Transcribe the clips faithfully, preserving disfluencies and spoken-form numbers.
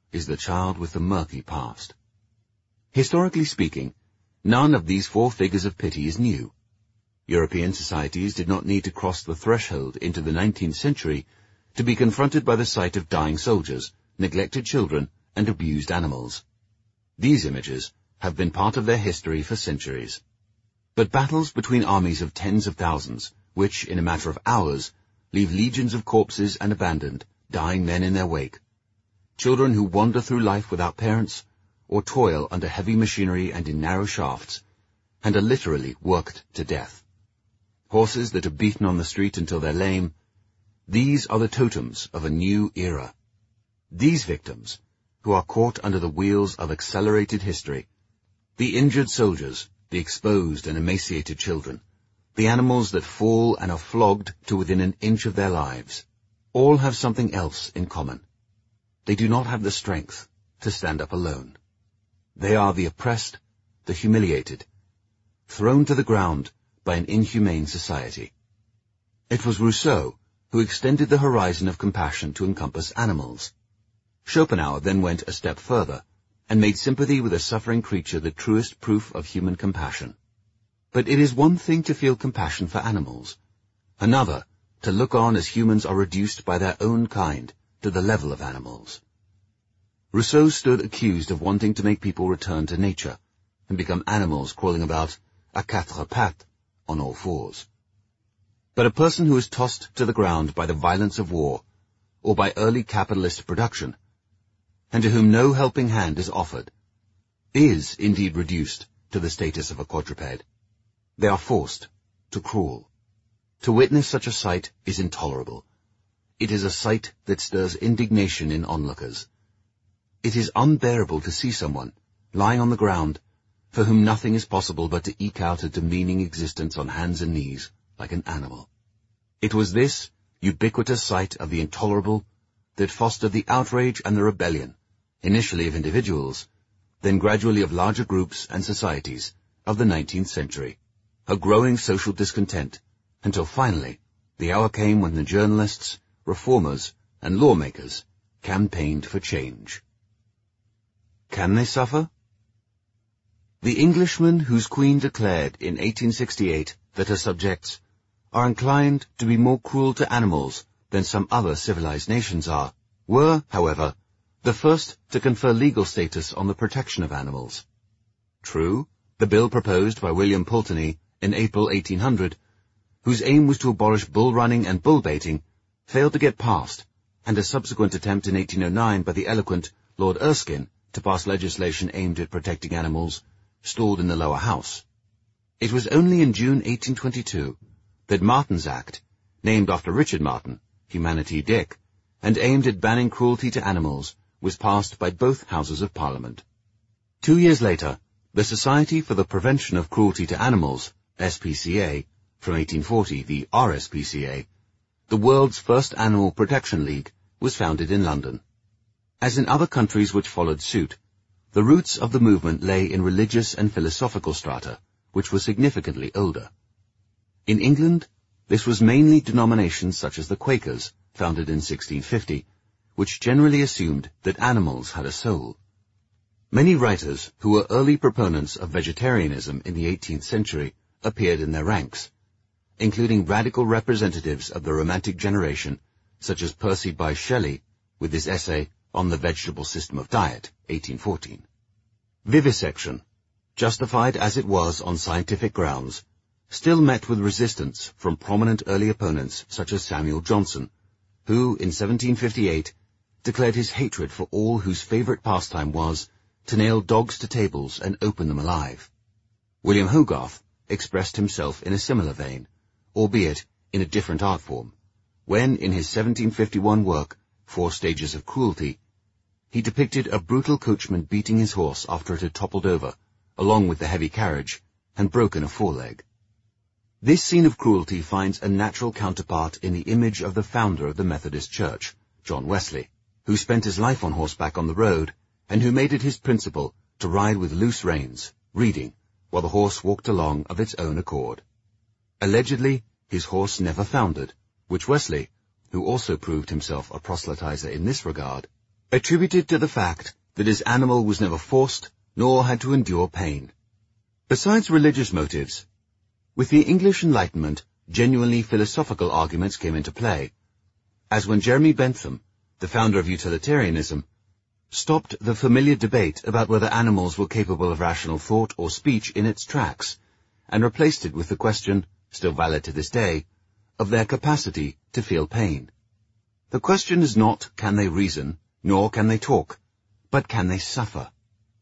is the child with the murky past. Historically speaking, none of these four figures of pity is new. European societies did not need to cross the threshold into the nineteenth century to be confronted by the sight of dying soldiers, neglected children, and abused animals. These images have been part of their history for centuries. But battles between armies of tens of thousands, which, in a matter of hours, leave legions of corpses and abandoned, dying men in their wake, children who wander through life without parents, or toil under heavy machinery and in narrow shafts, and are literally worked to death. Horses that are beaten on the street until they're lame, these are the totems of a new era. These victims, who are caught under the wheels of accelerated history, the injured soldiers, the exposed and emaciated children, the animals that fall and are flogged to within an inch of their lives, all have something else in common. They do not have the strength to stand up alone. They are the oppressed, the humiliated, thrown to the ground by an inhumane society. It was Rousseau who extended the horizon of compassion to encompass animals. Schopenhauer then went a step further and made sympathy with a suffering creature the truest proof of human compassion. But it is one thing to feel compassion for animals, another to look on as humans are reduced by their own kind to the level of animals. Rousseau stood accused of wanting to make people return to nature and become animals crawling about à quatre pattes, on all fours. But a person who is tossed to the ground by the violence of war, or by early capitalist production, and to whom no helping hand is offered, is indeed reduced to the status of a quadruped. They are forced to crawl. To witness such a sight is intolerable. It is a sight that stirs indignation in onlookers. It is unbearable to see someone, lying on the ground, for whom nothing is possible but to eke out a demeaning existence on hands and knees, like an animal. It was this ubiquitous sight of the intolerable that fostered the outrage and the rebellion, initially of individuals, then gradually of larger groups and societies, of the nineteenth century, a growing social discontent, until finally the hour came when the journalists, reformers, and lawmakers campaigned for change. Can they suffer? The Englishman whose queen declared in eighteen sixty-eight that her subjects are inclined to be more cruel to animals than some other civilized nations are, were, however, the first to confer legal status on the protection of animals. True, the bill proposed by William Pulteney in April eighteen hundred, whose aim was to abolish bull running and bull baiting, failed to get passed, and a subsequent attempt in eighteen oh nine by the eloquent Lord Erskine to pass legislation aimed at protecting animals stalled in the lower house. It was only in June eighteen twenty-two that Martin's Act, named after Richard Martin, Humanity Dick, and aimed at banning cruelty to animals, was passed by both Houses of Parliament. Two years later, the Society for the Prevention of Cruelty to Animals, S P C A, from eighteen forty, the R S P C A, the world's first animal protection league, was founded in London. As in other countries which followed suit, the roots of the movement lay in religious and philosophical strata, which were significantly older. In England, this was mainly denominations such as the Quakers, founded in sixteen fifty, which generally assumed that animals had a soul. Many writers who were early proponents of vegetarianism in the eighteenth century appeared in their ranks, including radical representatives of the Romantic generation, such as Percy Bysshe Shelley, with his essay On the Vegetable System of Diet, eighteen fourteen. Vivisection, justified as it was on scientific grounds, still met with resistance from prominent early opponents such as Samuel Johnson, who, in seventeen fifty-eight, declared his hatred for all whose favorite pastime was to nail dogs to tables and open them alive. William Hogarth expressed himself in a similar vein, albeit in a different art form, when, in his seventeen fifty-one work, Four Stages of Cruelty, he depicted a brutal coachman beating his horse after it had toppled over, along with the heavy carriage, and broken a foreleg. This scene of cruelty finds a natural counterpart in the image of the founder of the Methodist Church, John Wesley, who spent his life on horseback on the road, and who made it his principle to ride with loose reins, reading, while the horse walked along of its own accord. Allegedly, his horse never foundered, which Wesley, who also proved himself a proselytizer in this regard, attributed to the fact that his animal was never forced nor had to endure pain. Besides religious motives, with the English Enlightenment, genuinely philosophical arguments came into play, as when Jeremy Bentham, the founder of utilitarianism, stopped the familiar debate about whether animals were capable of rational thought or speech in its tracks, and replaced it with the question, still valid to this day, of their capacity to feel pain. The question is not, can they reason, nor can they talk, but can they suffer?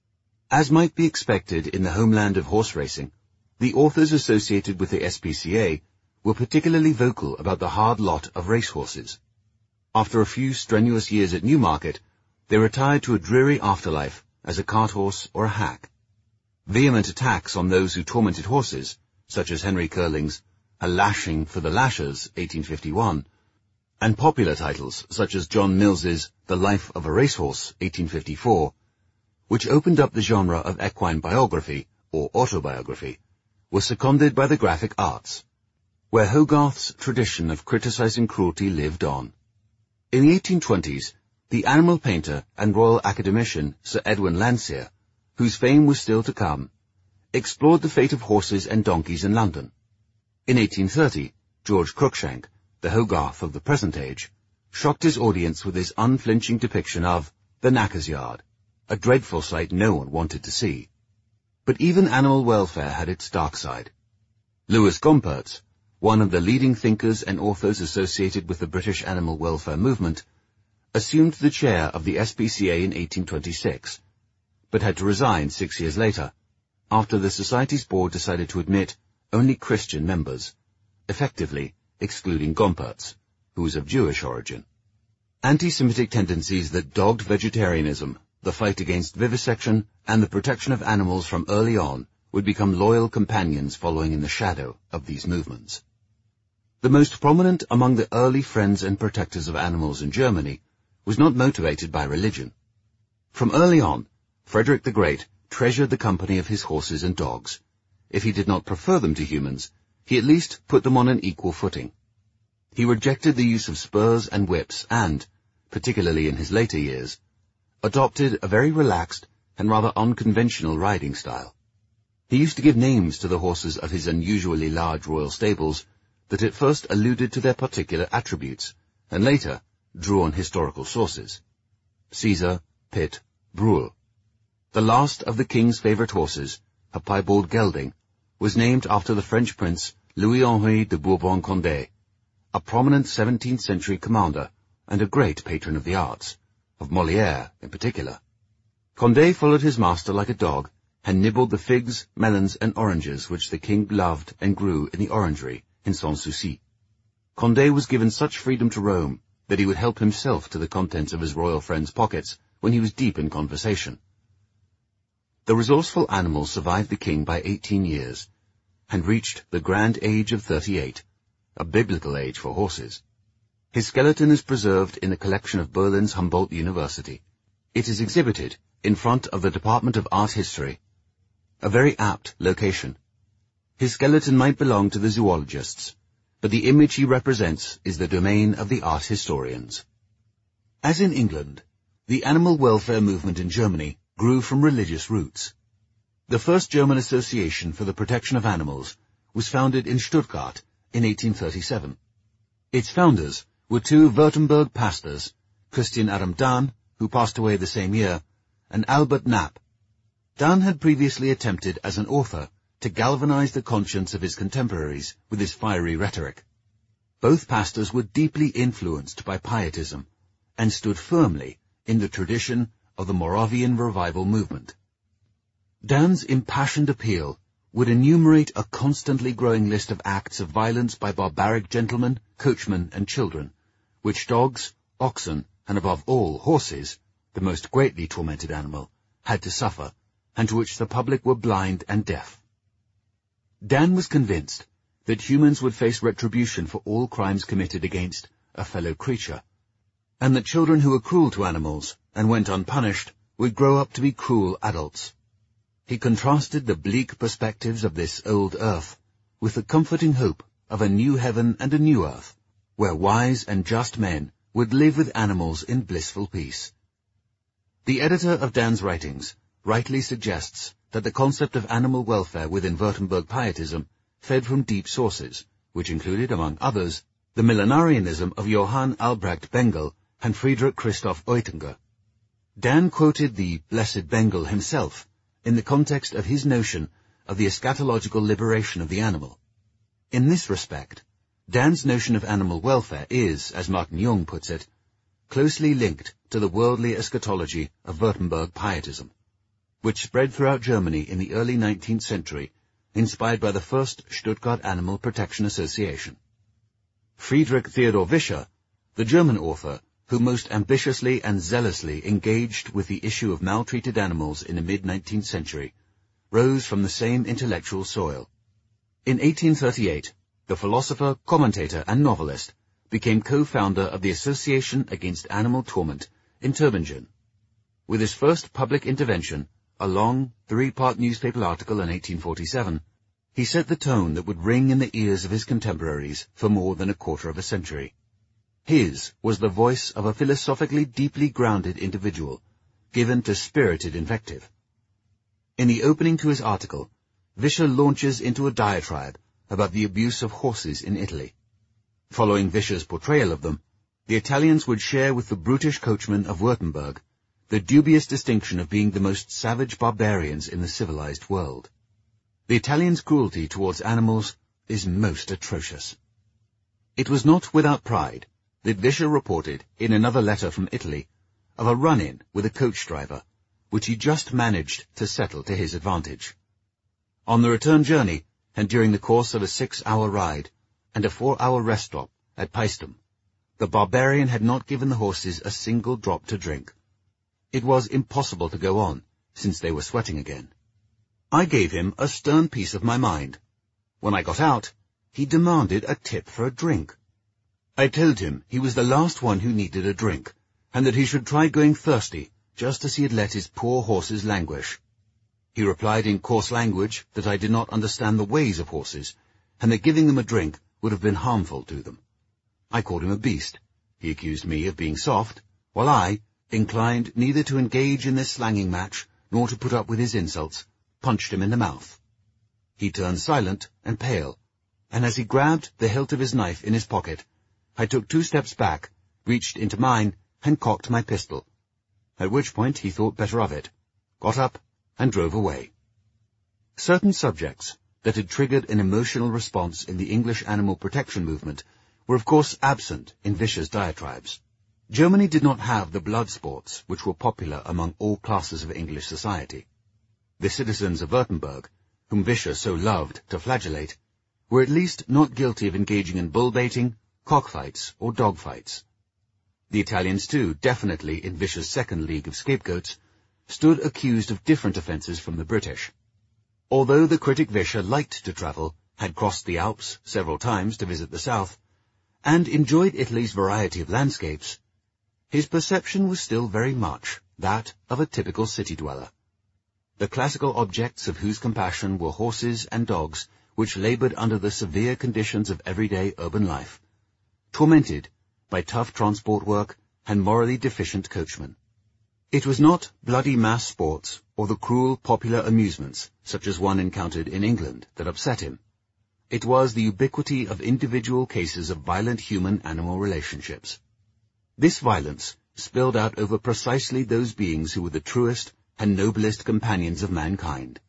As might be expected in the homeland of horse racing, the authors associated with the S P C A were particularly vocal about the hard lot of racehorses. After a few strenuous years at Newmarket, they retired to a dreary afterlife as a cart horse or a hack. Vehement attacks on those who tormented horses, such as Henry Curling's A Lashing for the Lashers, eighteen fifty-one, and popular titles such as John Mills's The Life of a Racehorse, eighteen fifty-four, which opened up the genre of equine biography, or autobiography, were seconded by the graphic arts, where Hogarth's tradition of criticizing cruelty lived on. In the eighteen twenties, the animal painter and royal academician Sir Edwin Landseer, whose fame was still to come, explored the fate of horses and donkeys in London. In eighteen thirty, George Cruikshank, the Hogarth of the present age, shocked his audience with his unflinching depiction of the knacker's yard, a dreadful sight no one wanted to see. But even animal welfare had its dark side. Lewis Gompertz, one of the leading thinkers and authors associated with the British animal welfare movement, assumed the chair of the S P C A in eighteen twenty-six, but had to resign six years later, after the Society's board decided to admit only Christian members, effectively excluding Gompertz, who was of Jewish origin. Anti-Semitic tendencies that dogged vegetarianism, the fight against vivisection, and the protection of animals from early on would become loyal companions following in the shadow of these movements. The most prominent among the early friends and protectors of animals in Germany was not motivated by religion. From early on, Frederick the Great treasured the company of his horses and dogs. If he did not prefer them to humans, he at least put them on an equal footing. He rejected the use of spurs and whips and, particularly in his later years, adopted a very relaxed and rather unconventional riding style. He used to give names to the horses of his unusually large royal stables that at first alluded to their particular attributes, and later drew on historical sources. Caesar, Pitt, Bruhl. The last of the king's favourite horses, a piebald gelding, was named after the French prince Louis-Henri de Bourbon-Condé, a prominent seventeenth century commander and a great patron of the arts, of Molière in particular. Condé followed his master like a dog, and nibbled the figs, melons, and oranges which the king loved and grew in the orangery in Sans Souci. Condé was given such freedom to roam that he would help himself to the contents of his royal friend's pockets when he was deep in conversation. The resourceful animal survived the king by eighteen years, and reached the grand age of thirty-eight, a biblical age for horses. His skeleton is preserved in a collection of Berlin's Humboldt University. It is exhibited in front of the Department of Art History, a very apt location. His skeleton might belong to the zoologists, but the image he represents is the domain of the art historians. As in England, the animal welfare movement in Germany grew from religious roots. The first German Association for the Protection of Animals was founded in Stuttgart in eighteen thirty-seven. Its founders were two Württemberg pastors, Christian Adam Dahn, who passed away the same year, and Albert Knapp. Dahn had previously attempted as an author to galvanize the conscience of his contemporaries with his fiery rhetoric. Both pastors were deeply influenced by Pietism and stood firmly in the tradition of the Moravian revival movement. Dahn's impassioned appeal would enumerate a constantly growing list of acts of violence by barbaric gentlemen, coachmen, and children, which dogs, oxen, and above all horses, the most greatly tormented animal, had to suffer, and to which the public were blind and deaf. Dahn was convinced that humans would face retribution for all crimes committed against a fellow creature, and that children who were cruel to animals and went unpunished would grow up to be cruel adults. He contrasted the bleak perspectives of this old earth with the comforting hope of a new heaven and a new earth, where wise and just men would live with animals in blissful peace. The editor of Dan's writings rightly suggests that the concept of animal welfare within Württemberg pietism fed from deep sources, which included, among others, the millenarianism of Johann Albrecht Bengel and Friedrich Christoph Oetinger. Dan quoted the Blessed Bengel himself in the context of his notion of the eschatological liberation of the animal. In this respect, Dan's notion of animal welfare is, as Martin Jung puts it, closely linked to the worldly eschatology of Württemberg pietism, which spread throughout Germany in the early nineteenth century, inspired by the first Stuttgart Animal Protection Association. Friedrich Theodor Vischer, the German author who most ambitiously and zealously engaged with the issue of maltreated animals in the mid-nineteenth century, rose from the same intellectual soil. In eighteen thirty-eight, the philosopher, commentator, and novelist became co-founder of the Association Against Animal Torment in Tübingen. With his first public intervention, a long, three-part newspaper article in eighteen forty-seven, he set the tone that would ring in the ears of his contemporaries for more than a quarter of a century. His was the voice of a philosophically deeply grounded individual, given to spirited invective. In the opening to his article, Vischer launches into a diatribe about the abuse of horses in Italy. Following Vischer's portrayal of them, the Italians would share with the brutish coachmen of Württemberg the dubious distinction of being the most savage barbarians in the civilized world. The Italians' cruelty towards animals is most atrocious. It was not without pride that Vischer reported, in another letter from Italy, of a run-in with a coach driver, which he just managed to settle to his advantage. On the return journey, and during the course of a six-hour ride, and a four-hour rest stop at Paestum, the barbarian had not given the horses a single drop to drink. It was impossible to go on, since they were sweating again. I gave him a stern piece of my mind. When I got out, he demanded a tip for a drink. I told him he was the last one who needed a drink, and that he should try going thirsty, just as he had let his poor horses languish. He replied in coarse language that I did not understand the ways of horses, and that giving them a drink would have been harmful to them. I called him a beast. He accused me of being soft, while I, inclined neither to engage in this slanging match nor to put up with his insults, punched him in the mouth. He turned silent and pale, and as he grabbed the hilt of his knife in his pocket, I took two steps back, reached into mine, and cocked my pistol, at which point he thought better of it, got up, and drove away. Certain subjects that had triggered an emotional response in the English animal protection movement were of course absent in Vischer's diatribes. Germany did not have the blood sports which were popular among all classes of English society. The citizens of Württemberg, whom Vischer so loved to flagellate, were at least not guilty of engaging in bull-baiting, cockfights, or dog-fights. The Italians, too, definitely in Vischer's second league of scapegoats, stood accused of different offences from the British. Although the critic Vischer liked to travel, had crossed the Alps several times to visit the south, and enjoyed Italy's variety of landscapes, his perception was still very much that of a typical city dweller. The classical objects of whose compassion were horses and dogs which laboured under the severe conditions of everyday urban life, tormented by tough transport work and morally deficient coachmen. It was not bloody mass sports or the cruel popular amusements, such as one encountered in England, that upset him. It was the ubiquity of individual cases of violent human-animal relationships. This violence spilled out over precisely those beings who were the truest and noblest companions of mankind.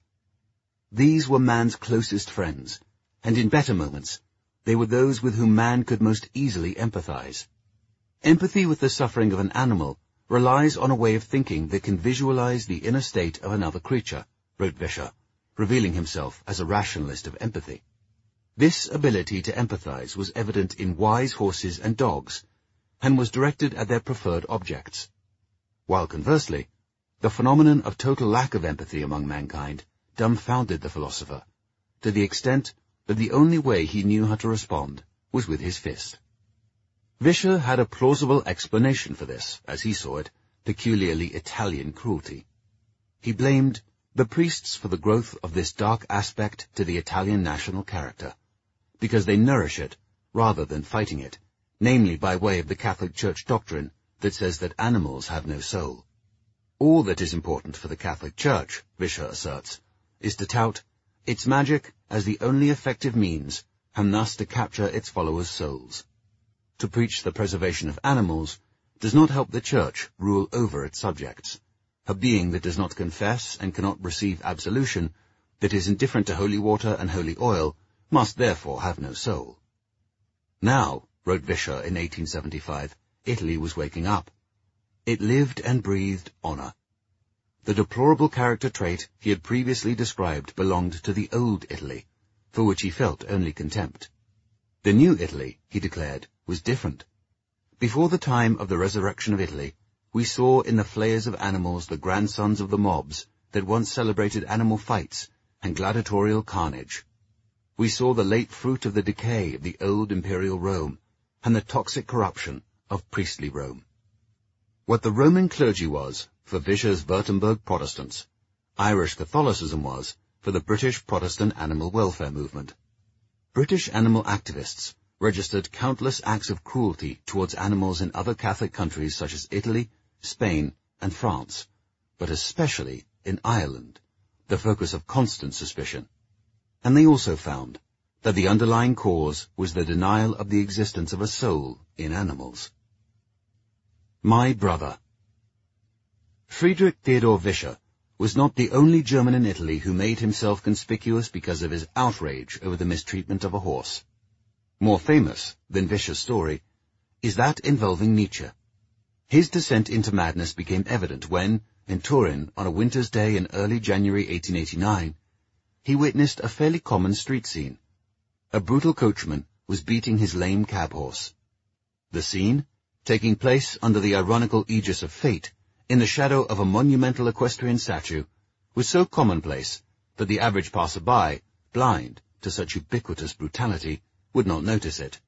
These were man's closest friends, and in better moments, they were those with whom man could most easily empathize. Empathy with the suffering of an animal relies on a way of thinking that can visualize the inner state of another creature, wrote Vischer, revealing himself as a rationalist of empathy. This ability to empathize was evident in wise horses and dogs, and was directed at their preferred objects, while conversely, the phenomenon of total lack of empathy among mankind dumbfounded the philosopher, to the extent that the only way he knew how to respond was with his fist. Vischer had a plausible explanation for this, as he saw it, peculiarly Italian cruelty. He blamed the priests for the growth of this dark aspect to the Italian national character, because they nourish it rather than fighting it, namely by way of the Catholic Church doctrine that says that animals have no soul. All that is important for the Catholic Church, Vischer asserts, is to tout its magic as the only effective means, and thus to capture its followers' souls. To preach the preservation of animals does not help the Church rule over its subjects. A being that does not confess and cannot receive absolution, that is indifferent to holy water and holy oil, must therefore have no soul. Now, wrote Vischer in eighteen seventy-five, Italy was waking up. It lived and breathed honor. The deplorable character trait he had previously described belonged to the old Italy, for which he felt only contempt. The new Italy, he declared, was different. Before the time of the resurrection of Italy, we saw in the flayers of animals the grandsons of the mobs that once celebrated animal fights and gladiatorial carnage. We saw the late fruit of the decay of the old imperial Rome and the toxic corruption of priestly Rome. What the Roman clergy was for Vischer's Württemberg Protestants, Irish Catholicism was for the British Protestant animal welfare movement. British animal activists registered countless acts of cruelty towards animals in other Catholic countries such as Italy, Spain, and France, but especially in Ireland, the focus of constant suspicion. And they also found that the underlying cause was the denial of the existence of a soul in animals. My brother. Friedrich Theodor Vischer was not the only German in Italy who made himself conspicuous because of his outrage over the mistreatment of a horse. More famous than Vischer's story is that involving Nietzsche. His descent into madness became evident when, in Turin, on a winter's day in early January eighteen eighty-nine, he witnessed a fairly common street scene. A brutal coachman was beating his lame cab horse. The scene, taking place under the ironical aegis of fate, in the shadow of a monumental equestrian statue, was so commonplace that the average passer-by, blind to such ubiquitous brutality, would not notice it.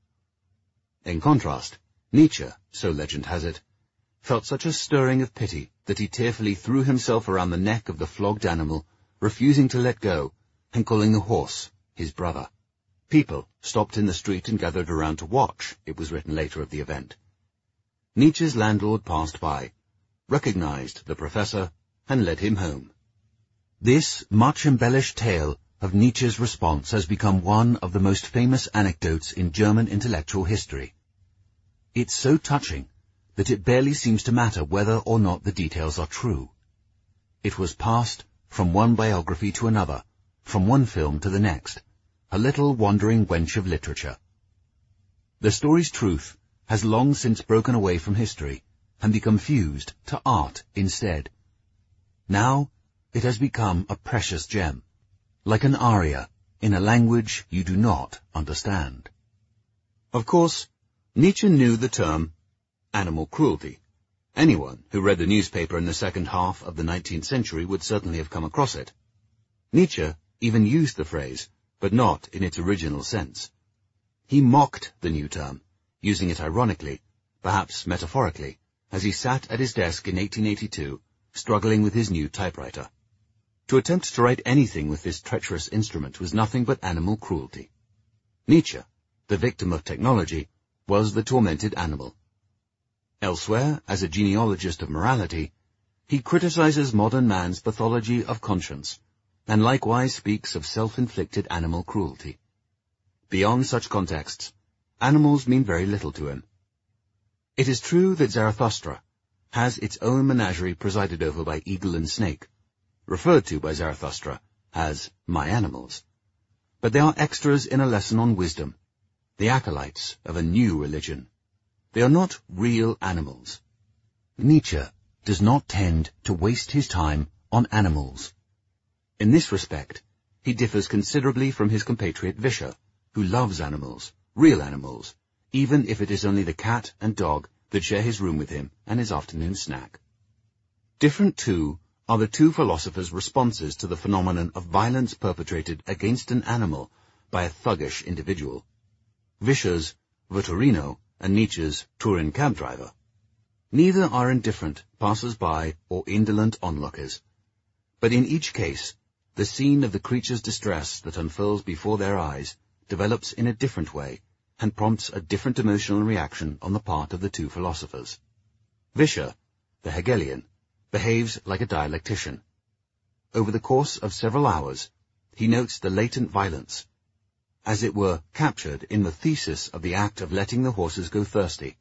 In contrast, Nietzsche, so legend has it, felt such a stirring of pity that he tearfully threw himself around the neck of the flogged animal, refusing to let go, and calling the horse his brother. People stopped in the street and gathered around to watch, it was written later of the event. Nietzsche's landlord passed by, recognized the professor, and led him home. This much-embellished tale of Nietzsche's response has become one of the most famous anecdotes in German intellectual history. It's so touching that it barely seems to matter whether or not the details are true. It was passed from one biography to another, from one film to the next, a little wandering wench of literature. The story's truth has long since broken away from history and become fused to art instead. Now it has become a precious gem, like an aria in a language you do not understand. Of course, Nietzsche knew the term animal cruelty. Anyone who read the newspaper in the second half of the nineteenth century would certainly have come across it. Nietzsche even used the phrase, but not in its original sense. He mocked the new term, using it ironically, perhaps metaphorically, as he sat at his desk in eighteen eighty-two, struggling with his new typewriter. To attempt to write anything with this treacherous instrument was nothing but animal cruelty. Nietzsche, the victim of technology, was the tormented animal. Elsewhere, as a genealogist of morality, he criticizes modern man's pathology of conscience, and likewise speaks of self-inflicted animal cruelty. Beyond such contexts, animals mean very little to him. It is true that Zarathustra has its own menagerie presided over by eagle and snake, referred to by Zarathustra as my animals. But they are extras in a lesson on wisdom, the acolytes of a new religion. They are not real animals. Nietzsche does not tend to waste his time on animals. In this respect, he differs considerably from his compatriot Vischer, who loves animals, real animals, even if it is only the cat and dog that share his room with him and his afternoon snack. Different, too, are the two philosophers' responses to the phenomenon of violence perpetrated against an animal by a thuggish individual. Vischer's Vetturino and Nietzsche's Turin cab driver. Neither are indifferent passers-by or indolent onlookers, but in each case, the scene of the creature's distress that unfurls before their eyes develops in a different way and prompts a different emotional reaction on the part of the two philosophers. Vischer, the Hegelian, behaves like a dialectician. Over the course of several hours, he notes the latent violence, as it were captured in the thesis of the act of letting the horses go thirsty.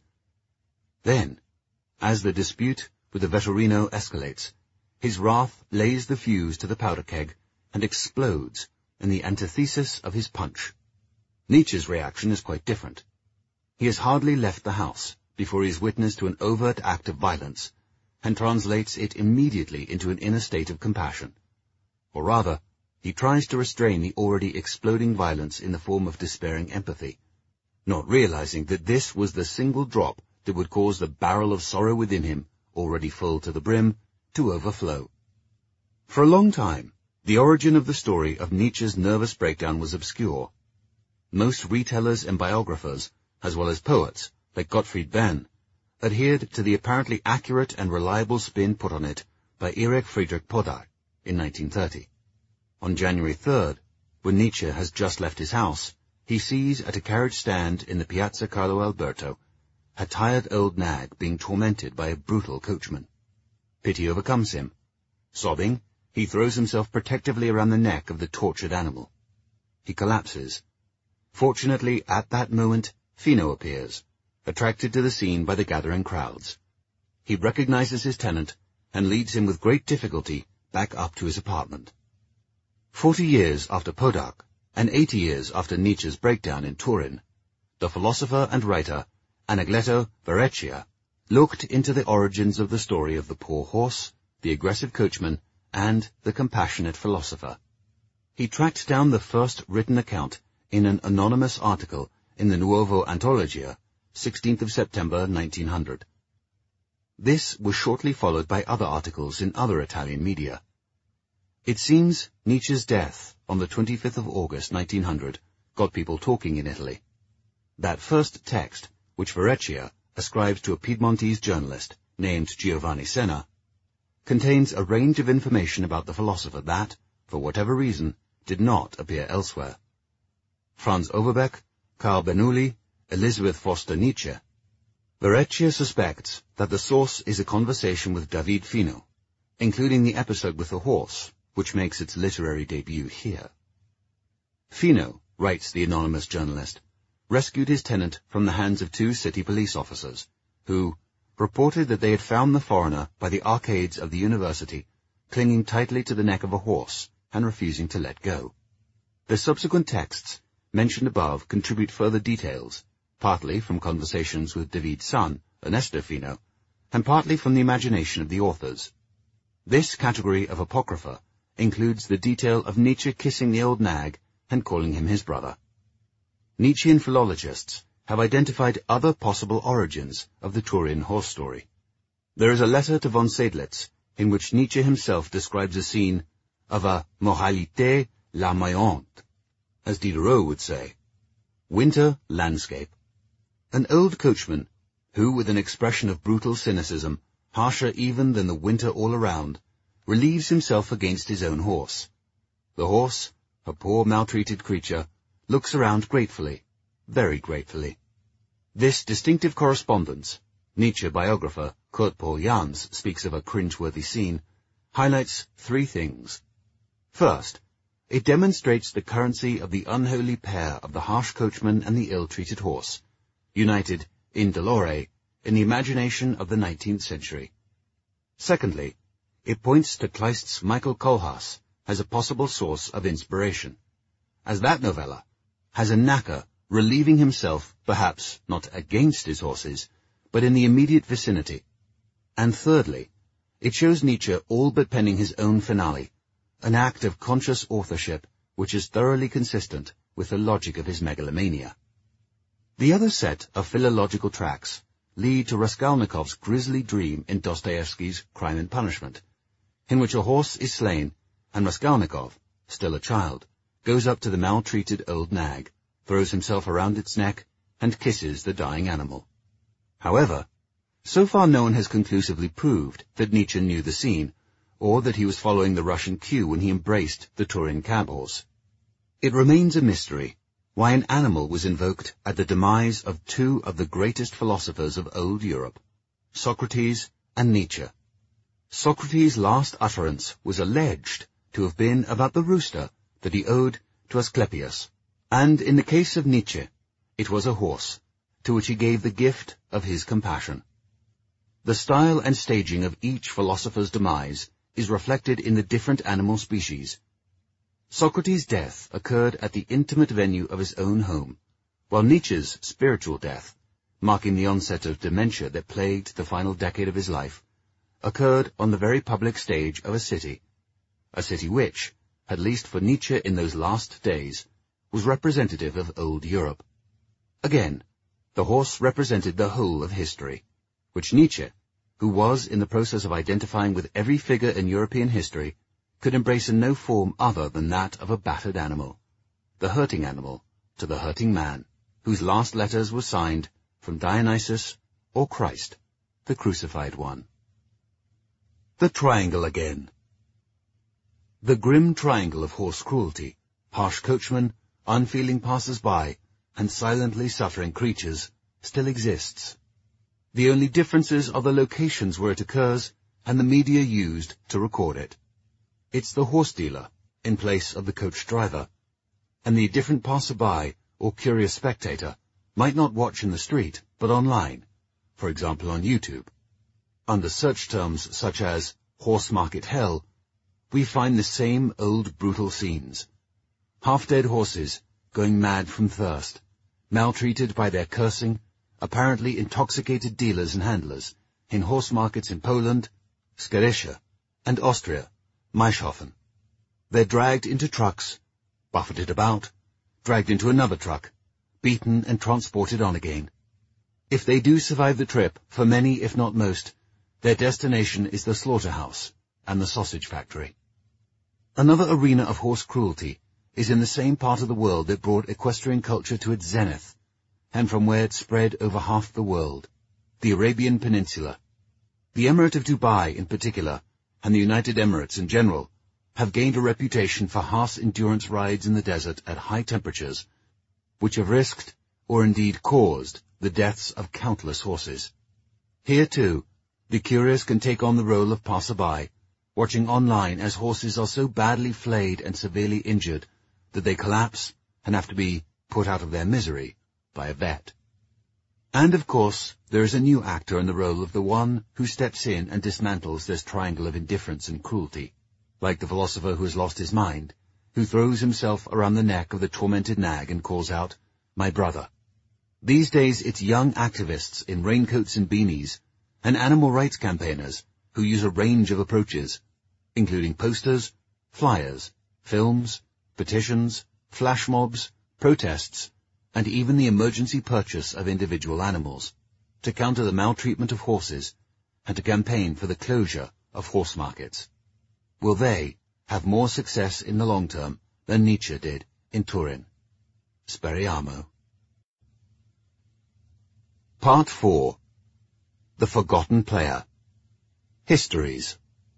Then, as the dispute with the Vetturino escalates, his wrath lays the fuse to the powder keg and explodes in the antithesis of his punch. Nietzsche's reaction is quite different. He has hardly left the house before he is witness to an overt act of violence, and translates it immediately into an inner state of compassion. Or rather, he tries to restrain the already exploding violence in the form of despairing empathy, not realizing that this was the single drop that would cause the barrel of sorrow within him, already full to the brim, to overflow. For a long time, the origin of the story of Nietzsche's nervous breakdown was obscure. Most retellers and biographers, as well as poets, like Gottfried Benn, adhered to the apparently accurate and reliable spin put on it by Erich Friedrich Podark in nineteen thirty. On January third, when Nietzsche has just left his house, he sees at a carriage stand in the Piazza Carlo Alberto a tired old nag being tormented by a brutal coachman. Pity overcomes him. Sobbing, he throws himself protectively around the neck of the tortured animal. He collapses. Fortunately, at that moment, Fino appears, attracted to the scene by the gathering crowds. He recognizes his tenant and leads him with great difficulty back up to his apartment. Forty years after Podark, and eighty years after Nietzsche's breakdown in Turin, the philosopher and writer Anacleto Verrecchia looked into the origins of the story of the poor horse, the aggressive coachman, and the compassionate philosopher. He tracked down the first written account in an anonymous article in the Nuovo Antologia, sixteenth of September nineteen hundred. This was shortly followed by other articles in other Italian media. It seems Nietzsche's death on the twenty-fifth of August nineteen hundred got people talking in Italy. That first text, which Verrecchia ascribes to a Piedmontese journalist named Giovanni Senna, contains a range of information about the philosopher that, for whatever reason, did not appear elsewhere. Franz Overbeck, Karl Bernoulli, Elizabeth Foster Nietzsche. Verrecchia suspects that the source is a conversation with David Fino, including the episode with the horse, which makes its literary debut here. Fino, writes the anonymous journalist, rescued his tenant from the hands of two city police officers, who reported that they had found the foreigner by the arcades of the university, clinging tightly to the neck of a horse and refusing to let go. The subsequent texts mentioned above contribute further details, partly from conversations with David's son, Ernesto Fino, and partly from the imagination of the authors. This category of apocrypha includes the detail of Nietzsche kissing the old nag and calling him his brother. Nietzschean philologists have identified other possible origins of the Turin horse story. There is a letter to von Seydlitz in which Nietzsche himself describes a scene of a moralité larmoyante, as Diderot would say, winter landscape. An old coachman, who with an expression of brutal cynicism, harsher even than the winter all around, relieves himself against his own horse. The horse, a poor maltreated creature, looks around gratefully, very gratefully. This distinctive correspondence, Nietzsche biographer Kurt Paul Jans speaks of a cringeworthy scene, highlights three things. First, it demonstrates the currency of the unholy pair of the harsh coachman and the ill-treated horse, united in dolore in the imagination of the nineteenth century. Secondly, it points to Kleist's Michael Kohlhaas as a possible source of inspiration, as that novella has a knacker relieving himself, perhaps not against his horses, but in the immediate vicinity. And thirdly, it shows Nietzsche all but penning his own finale, an act of conscious authorship which is thoroughly consistent with the logic of his megalomania. The other set of philological tracks lead to Raskolnikov's grisly dream in Dostoevsky's Crime and Punishment, in which a horse is slain and Raskolnikov, still a child, goes up to the maltreated old nag, throws himself around its neck, and kisses the dying animal. However, so far no one has conclusively proved that Nietzsche knew the scene, or that he was following the Russian cue when he embraced the Turin cab horse. It remains a mystery why an animal was invoked at the demise of two of the greatest philosophers of old Europe, Socrates and Nietzsche. Socrates' last utterance was alleged to have been about the rooster that he owed to Asclepius, and in the case of Nietzsche, it was a horse, to which he gave the gift of his compassion. The style and staging of each philosopher's demise is reflected in the different animal species. Socrates' death occurred at the intimate venue of his own home, while Nietzsche's spiritual death, marking the onset of dementia that plagued the final decade of his life, occurred on the very public stage of a city, a city which, at least for Nietzsche in those last days, was representative of old Europe. Again, the horse represented the whole of history, which Nietzsche, who was in the process of identifying with every figure in European history, could embrace in no form other than that of a battered animal, the hurting animal to the hurting man, whose last letters were signed from Dionysus or Christ, the crucified one. The triangle again. The grim triangle of horse cruelty, harsh coachmen, unfeeling passers-by, and silently suffering creatures, still exists. The only differences are the locations where it occurs and the media used to record it. It's the horse dealer in place of the coach driver, and the different passer-by or curious spectator might not watch in the street, but online, for example on YouTube. Under search terms such as horse market hell, we find the same old brutal scenes. Half-dead horses going mad from thirst, maltreated by their cursing, apparently intoxicated dealers and handlers in horse markets in Poland, Skalicia, and Austria, Maishofen. They're dragged into trucks, buffeted about, dragged into another truck, beaten and transported on again. If they do survive the trip, for many, if not most, their destination is the slaughterhouse and the sausage factory. Another arena of horse cruelty is in the same part of the world that brought equestrian culture to its zenith, and from where it spread over half the world, the Arabian Peninsula. The Emirate of Dubai in particular, and the United Emirates in general, have gained a reputation for harsh endurance rides in the desert at high temperatures, which have risked, or indeed caused, the deaths of countless horses. Here, too, the curious can take on the role of passer-by, watching online as horses are so badly flayed and severely injured that they collapse and have to be put out of their misery by a vet. And, of course, there is a new actor in the role of the one who steps in and dismantles this triangle of indifference and cruelty, like the philosopher who has lost his mind, who throws himself around the neck of the tormented nag and calls out, "My brother." These days it's young activists in raincoats and beanies, and animal rights campaigners who use a range of approaches, including posters, flyers, films, petitions, flash mobs, protests, and even the emergency purchase of individual animals, to counter the maltreatment of horses and to campaign for the closure of horse markets. Will they have more success in the long term than Nietzsche did in Turin? Speriamo. Part four. The Forgotten Player. Histories.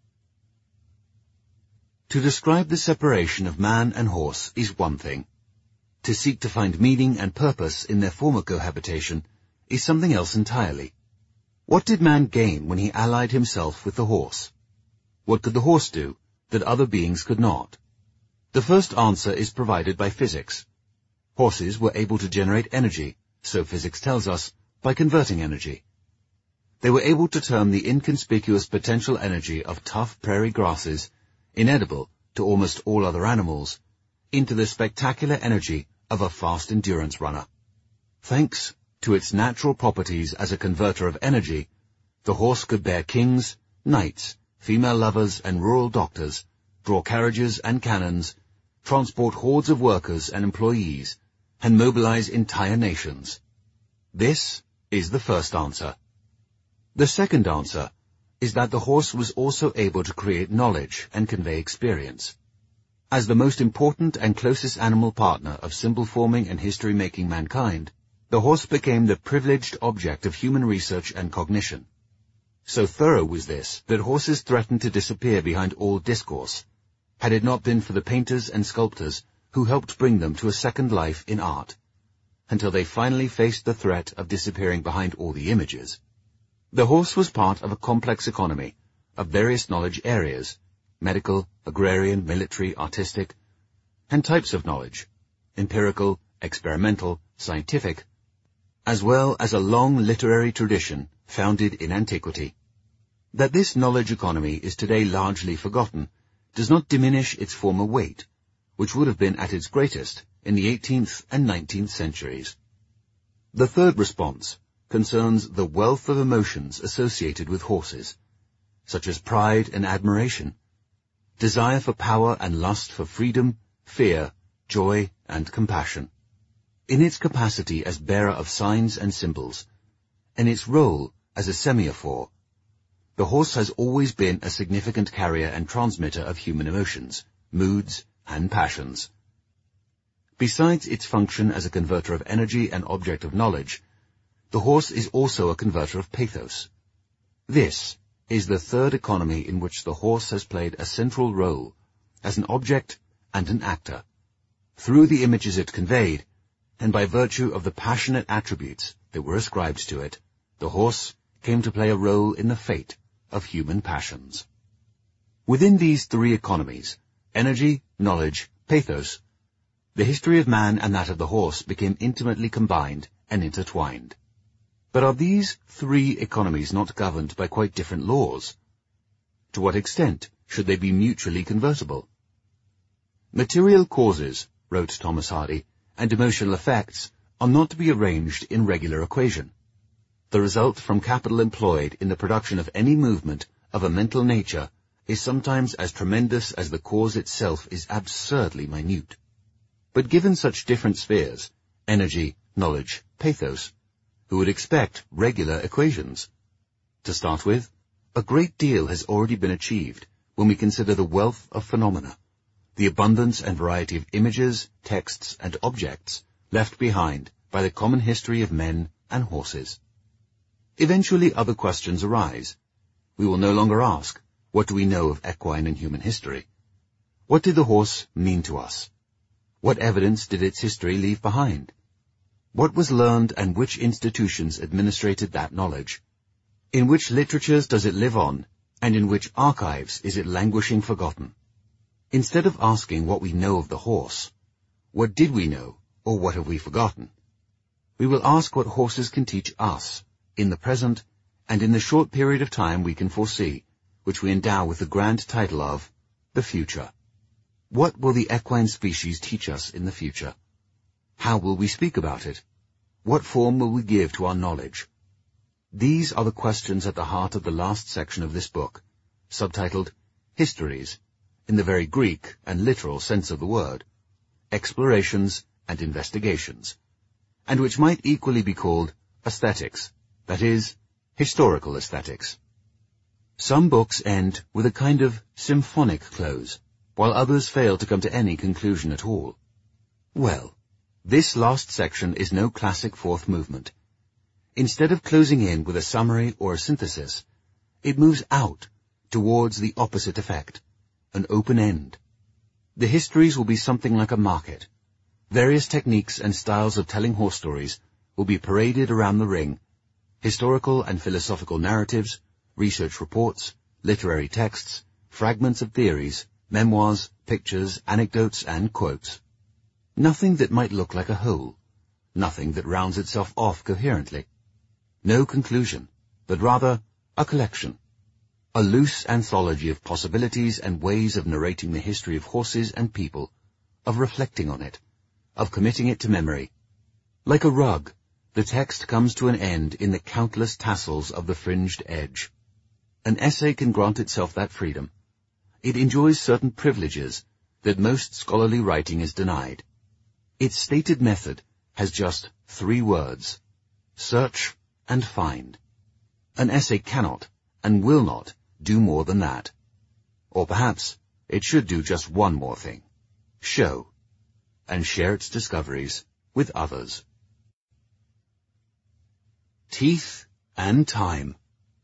To describe the separation of man and horse is one thing. To seek to find meaning and purpose in their former cohabitation is something else entirely. What did man gain when he allied himself with the horse? What could the horse do that other beings could not? The first answer is provided by physics. Horses were able to generate energy, so physics tells us, by converting energy. They were able to turn the inconspicuous potential energy of tough prairie grasses, inedible to almost all other animals, into the spectacular energy of a fast endurance runner. Thanks to its natural properties as a converter of energy, the horse could bear kings, knights, female lovers, and rural doctors, draw carriages and cannons, transport hordes of workers and employees, and mobilize entire nations. This is the first answer. The second answer is that the horse was also able to create knowledge and convey experience. As the most important and closest animal partner of symbol-forming and history-making mankind, the horse became the privileged object of human research and cognition. So thorough was this that horses threatened to disappear behind all discourse, had it not been for the painters and sculptors who helped bring them to a second life in art, until they finally faced the threat of disappearing behind all the images. The horse was part of a complex economy, of various knowledge areas, medical, agrarian, military, artistic, and types of knowledge, empirical, experimental, scientific, as well as a long literary tradition founded in antiquity. That this knowledge economy is today largely forgotten does not diminish its former weight, which would have been at its greatest in the eighteenth and nineteenth centuries. The third response concerns the wealth of emotions associated with horses, such as pride and admiration, desire for power and lust for freedom, fear, joy, and compassion. In its capacity as bearer of signs and symbols, and its role as a semiophore, the horse has always been a significant carrier and transmitter of human emotions, moods, and passions. Besides its function as a converter of energy and object of knowledge, the horse is also a converter of pathos. This is the third economy in which the horse has played a central role as an object and an actor, through the images it conveyed, and by virtue of the passionate attributes that were ascribed to it. The horse came to play a role in the fate of human passions. Within these three economies, energy, knowledge, pathos, the history of man and that of the horse became intimately combined and intertwined. But are these three economies not governed by quite different laws? To what extent should they be mutually convertible? Material causes, wrote Thomas Hardy, and emotional effects are not to be arranged in regular equation. The result from capital employed in the production of any movement of a mental nature is sometimes as tremendous as the cause itself is absurdly minute. But given such different spheres, energy, knowledge, pathos, who would expect regular equations? To start with, a great deal has already been achieved when we consider the wealth of phenomena, the abundance and variety of images, texts, and objects left behind by the common history of men and horses. Eventually other questions arise. We will no longer ask, what do we know of equine and human history? What did the horse mean to us? What evidence did its history leave behind? What was learned and which institutions administrated that knowledge? In which literatures does it live on, and in which archives is it languishing forgotten? Instead of asking what we know of the horse, what did we know, or what have we forgotten? We will ask what horses can teach us, in the present, and in the short period of time we can foresee, which we endow with the grand title of the future. What will the equine species teach us in the future? How will we speak about it? What form will we give to our knowledge? These are the questions at the heart of the last section of this book, subtitled Histories, in the very Greek and literal sense of the word, explorations and investigations, and which might equally be called aesthetics, that is, historical aesthetics. Some books end with a kind of symphonic close, while others fail to come to any conclusion at all. Well, this last section is no classic fourth movement. Instead of closing in with a summary or a synthesis, it moves out towards the opposite effect, an open end. The histories will be something like a market. Various techniques and styles of telling horse stories will be paraded around the ring, historical and philosophical narratives, research reports, literary texts, fragments of theories, memoirs, pictures, anecdotes, and quotes. Nothing that might look like a whole, nothing that rounds itself off coherently. No conclusion, but rather a collection, a loose anthology of possibilities and ways of narrating the history of horses and people, of reflecting on it, of committing it to memory. Like a rug, the text comes to an end in the countless tassels of the fringed edge. An essay can grant itself that freedom. It enjoys certain privileges that most scholarly writing is denied. Its stated method has just three words: search and find. An essay cannot and will not do more than that. Or perhaps it should do just one more thing: show and share its discoveries with others. Teeth and time.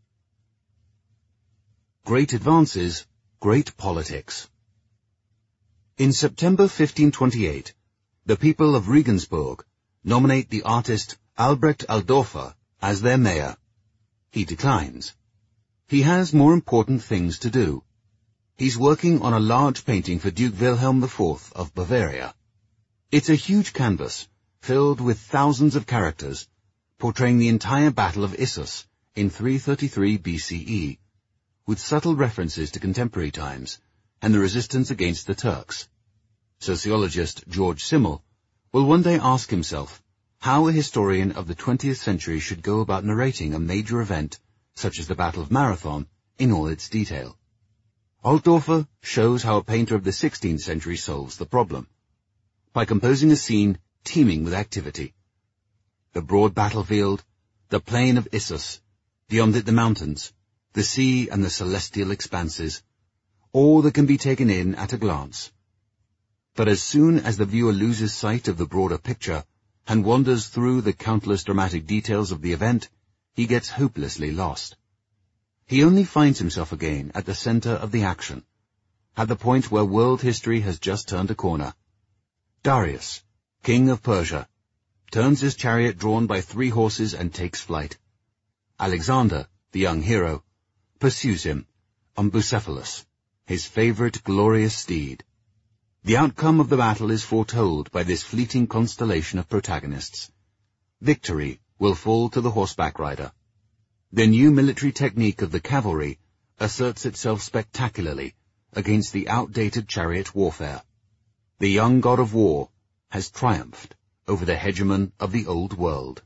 Great advances, great politics. In September fifteen twenty-eight, the people of Regensburg nominate the artist Albrecht Alldorfer as their mayor. He declines. He has more important things to do. He's working on a large painting for Duke Wilhelm the Fourth of Bavaria. It's a huge canvas, filled with thousands of characters, portraying the entire Battle of Issus in three thirty-three B C E, with subtle references to contemporary times and the resistance against the Turks. Sociologist George Simmel will one day ask himself how a historian of the twentieth century should go about narrating a major event such as the Battle of Marathon in all its detail. Altdorfer shows how a painter of the sixteenth century solves the problem, by composing a scene teeming with activity. The broad battlefield, the plain of Issus, beyond it the mountains, the sea and the celestial expanses, all that can be taken in at a glance. But as soon as the viewer loses sight of the broader picture and wanders through the countless dramatic details of the event, he gets hopelessly lost. He only finds himself again at the center of the action, at the point where world history has just turned a corner. Darius, king of Persia, turns his chariot drawn by three horses and takes flight. Alexander, the young hero, pursues him on Bucephalus, his favorite glorious steed. The outcome of the battle is foretold by this fleeting constellation of protagonists. Victory will fall to the horseback rider. The new military technique of the cavalry asserts itself spectacularly against the outdated chariot warfare. The young god of war has triumphed over the hegemon of the old world.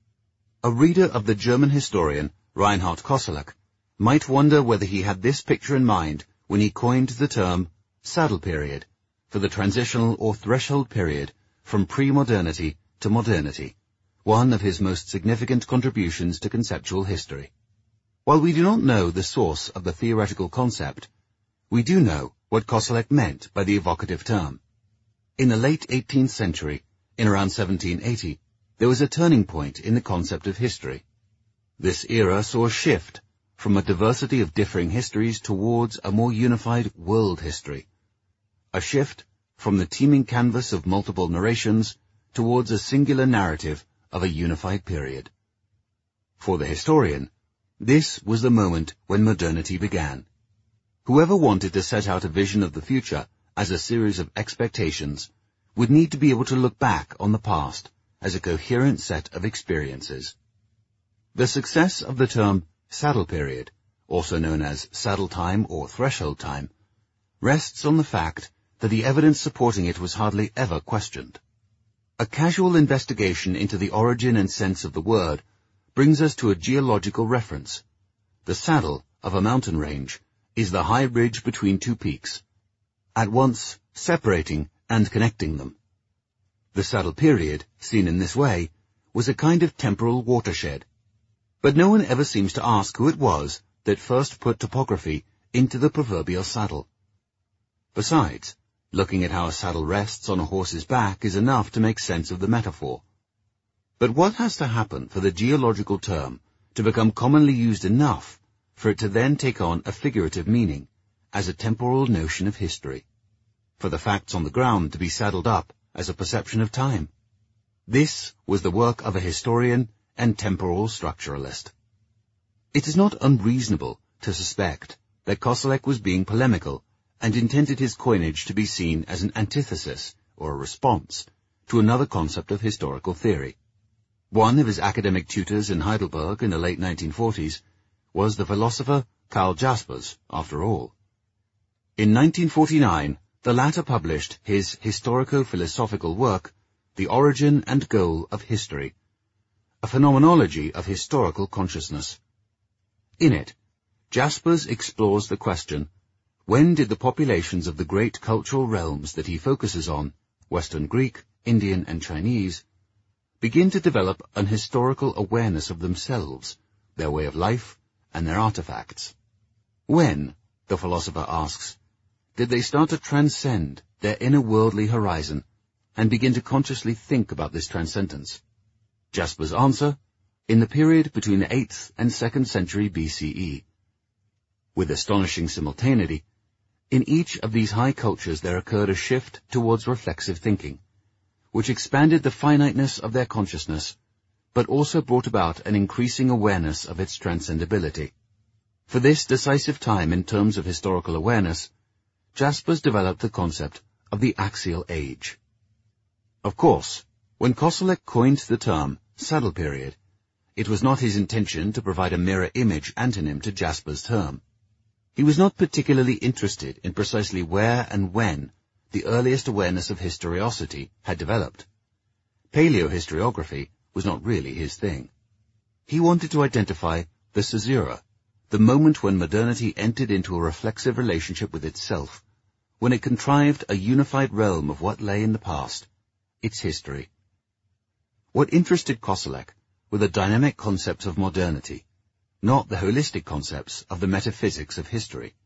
A reader of the German historian Reinhard Koselleck might wonder whether he had this picture in mind when he coined the term saddle period for the transitional or threshold period from pre-modernity to modernity, one of his most significant contributions to conceptual history. While we do not know the source of the theoretical concept, we do know what Koselleck meant by the evocative term. In the late eighteenth century, in around seventeen eighty, there was a turning point in the concept of history. This era saw a shift from a diversity of differing histories towards a more unified world history. A shift from the teeming canvas of multiple narrations towards a singular narrative of a unified period. For the historian, this was the moment when modernity began. Whoever wanted to set out a vision of the future as a series of expectations would need to be able to look back on the past as a coherent set of experiences. The success of the term saddle period, also known as saddle time or threshold time, rests on the fact that the evidence supporting it was hardly ever questioned. A casual investigation into the origin and sense of the word brings us to a geological reference. The saddle of a mountain range is the high ridge between two peaks, at once separating and connecting them. The saddle period, seen in this way, was a kind of temporal watershed. But no one ever seems to ask who it was that first put topography into the proverbial saddle. Besides, looking at how a saddle rests on a horse's back is enough to make sense of the metaphor. But what has to happen for the geological term to become commonly used enough for it to then take on a figurative meaning as a temporal notion of history? For the facts on the ground to be saddled up as a perception of time? This was the work of a historian and temporal structuralist. It is not unreasonable to suspect that Koselleck was being polemical and intended his coinage to be seen as an antithesis or a response to another concept of historical theory. One of his academic tutors in Heidelberg in the late nineteen forties was the philosopher Karl Jaspers, after all. In nineteen forty-nine, the latter published his historico-philosophical work, The Origin and Goal of History, a phenomenology of historical consciousness. In it, Jaspers explores the question, when did the populations of the great cultural realms that he focuses on, Western Greek, Indian, and Chinese, begin to develop an historical awareness of themselves, their way of life, and their artifacts? When, the philosopher asks, did they start to transcend their inner worldly horizon and begin to consciously think about this transcendence? Jaspers' answer, in the period between the eighth and second century B C E. With astonishing simultaneity, in each of these high cultures there occurred a shift towards reflexive thinking, which expanded the finiteness of their consciousness, but also brought about an increasing awareness of its transcendability. For this decisive time in terms of historical awareness, Jaspers developed the concept of the axial age. Of course, when Koselleck coined the term saddle period, it was not his intention to provide a mirror image antonym to Jaspers' term. He was not particularly interested in precisely where and when the earliest awareness of historicity had developed. Paleohistoriography was not really his thing. He wanted to identify the caesura, the moment when modernity entered into a reflexive relationship with itself, when it contrived a unified realm of what lay in the past, its history. What interested Koselleck were the dynamic concepts of modernity, not the holistic concepts of the metaphysics of history.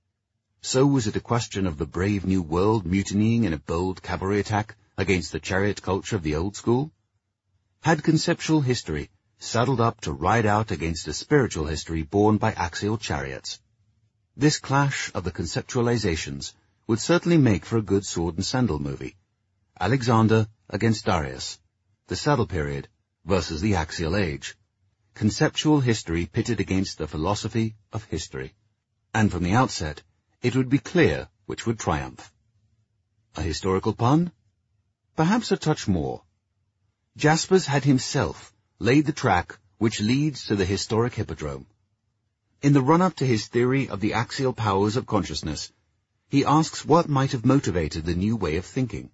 So was it a question of the brave new world mutinying in a bold cavalry attack against the chariot culture of the old school? Had conceptual history saddled up to ride out against a spiritual history born by axial chariots? This clash of the conceptualizations would certainly make for a good sword and sandal movie. Alexander against Darius, the saddle period versus the axial age. Conceptual history pitted against the philosophy of history. And from the outset, it would be clear which would triumph. A historical pun? Perhaps a touch more. Jaspers had himself laid the track which leads to the historic hippodrome. In the run-up to his theory of the axial powers of consciousness, he asks what might have motivated the new way of thinking.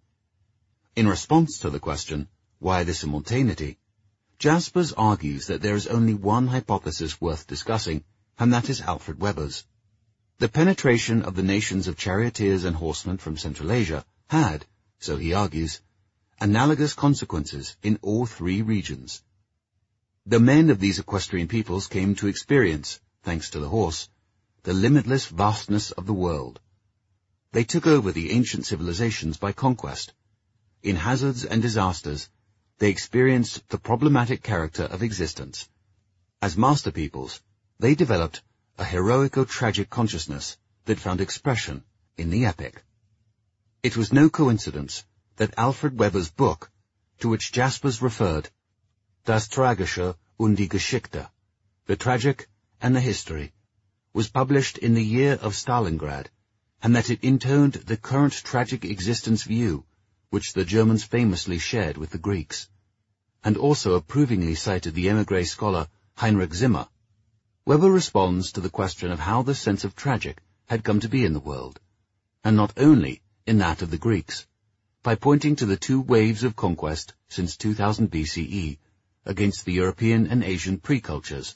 In response to the question, why the simultaneity, Jaspers argues that there is only one hypothesis worth discussing, and that is Alfred Weber's. The penetration of the nations of charioteers and horsemen from Central Asia had, so he argues, analogous consequences in all three regions. The men of these equestrian peoples came to experience, thanks to the horse, the limitless vastness of the world. They took over the ancient civilizations by conquest. In hazards and disasters, they experienced the problematic character of existence. As master peoples, they developed a heroico-tragic consciousness that found expression in the epic. It was no coincidence that Alfred Weber's book, to which Jaspers referred, Das Tragische und die Geschichte, The Tragic and the History, was published in the year of Stalingrad, and that it intoned the current tragic existence view which the Germans famously shared with the Greeks, and also approvingly cited the émigré scholar Heinrich Zimmer. Weber responds to the question of how the sense of tragic had come to be in the world, and not only in that of the Greeks, by pointing to the two waves of conquest since two thousand B C E against the European and Asian pre-cultures.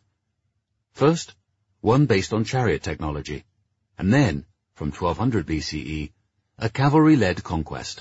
First, one based on chariot technology, and then, from twelve hundred B C E, a cavalry-led conquest.